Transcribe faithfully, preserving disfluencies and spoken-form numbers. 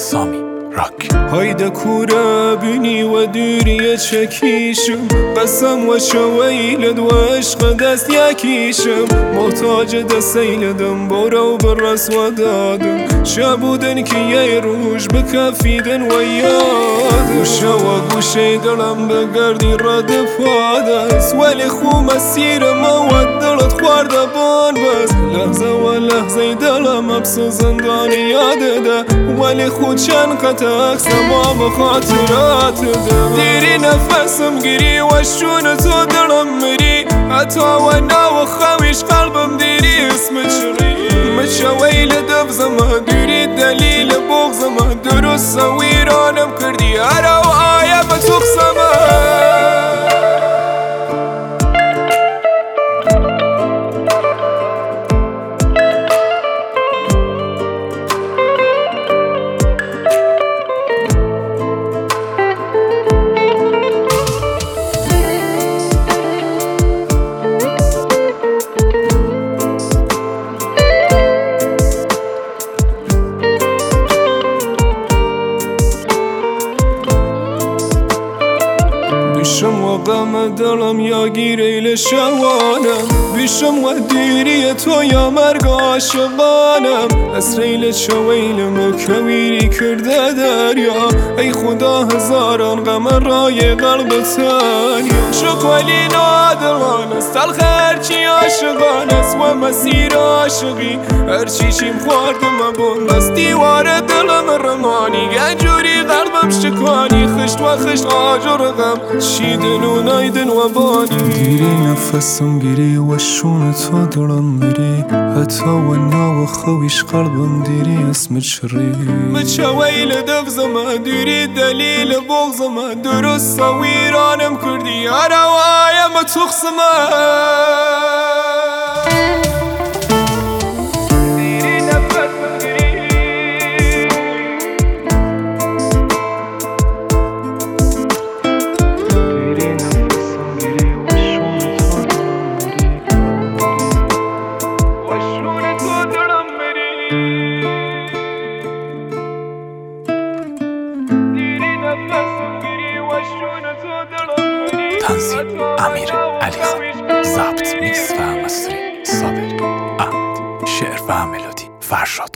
سامی راک. هایده کوره بینی و دوری چکیشم، قسم و شویلد و عشق دست یکیشم. محتاج دستیلدم برو برس و دادم، شبودن که یه روش بکفیدن و یادم. گوشه و گوشه دلم بگردی رد پادست، ولی خو مسیر ما و دلت خورده بان بس. لحظه و لحظه دلم ابسو زندانی یاده ده، ولی خود چند قطع ما بخاطرات ده. دیری نفسم گیری و شون تو دلم مری، حتی و ناو خویش قلبم دیری اسم چری. مچه ویل دفزم دیری دلیل بغزم، درست ویرانم کردی ارا و آیا بتخصم. بیشم و غم دلم یا گیریل شوانم، بیشم و دیری تو یا مرگ عاشقانم. اسریل چویلم کویری کرده دریا، ای خدا هزاران غم رای قلب تنیا. شق ولی نادران است تلخ هرچی عاشقان است، و مسیر عاشقی هرچی چیم خوردم بون بس. دیوار دلم رمانی گنجوری قلبم شکانی، خشت و خشت آجر غم چیدن و نایدن و بانی. دیری نفسم گیری و شون تو دلم میری، حتی و ناو خویش قلبم دیری اسم چری. مچه ویل دفزم دیری دلیل بغزم، درست ویرانم کردی ارا و آیم تخصم. تنظیم امیر علیخان، ضبط میکس و مستری صابر احمد، شعر و ملودی فرشاد